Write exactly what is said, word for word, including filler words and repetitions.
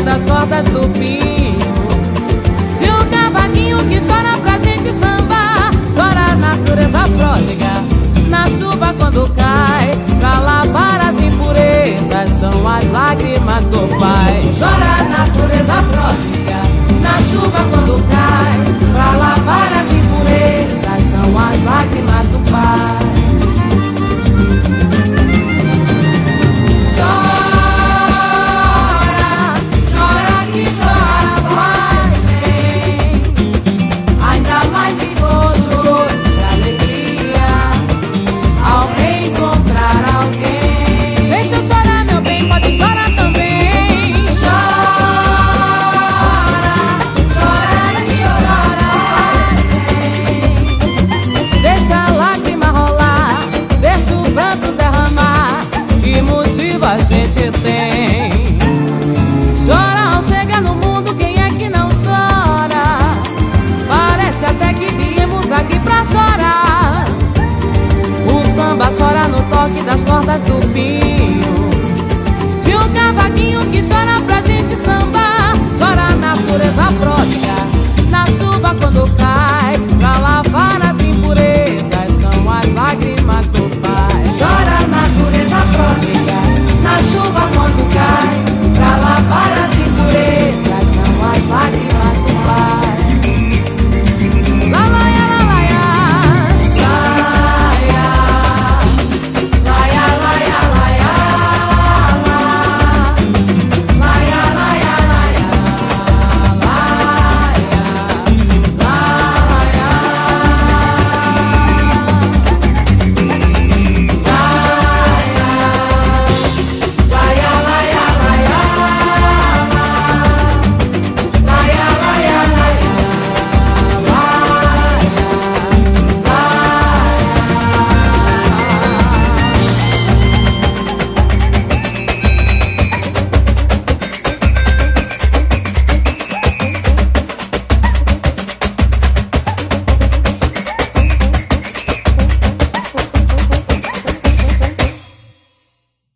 das cordas do pinho, de um cavaquinho que chora pra gente sambar. Chora a natureza pródiga na chuva quando cai, pra lavar as impurezas, são as lágrimas do pai. Chora a natureza pródiga na chuva quando cai, pra lavar as impurezas, são as lágrimas do pai.